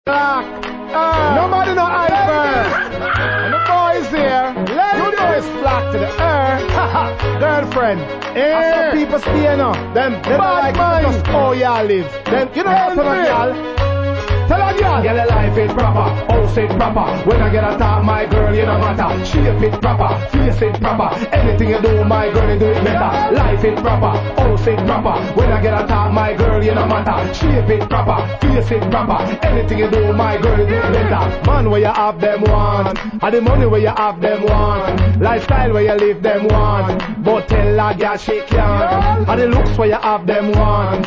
Nobody know Iver. And the boys here, you know it's flock to the earth. Girlfriend, I saw people stay now. Them bad minds. Just how y'all live. Them, you know what I'm y'all? Tell her y'all. Yeah, the life is proper, house it proper. When I get a talk, my girl, you no matter. Shape it proper, face it proper. Anything you do, my girl, you do it better. Life is proper, house it proper. When I get a talk, my girl, you no matter. Shape it proper, face it proper. Anything you do, my girl, you do it better. Man, where you have them one. And the money where you have them one. Lifestyle where you live them one. But tell a girl she can. And the looks where you have them one.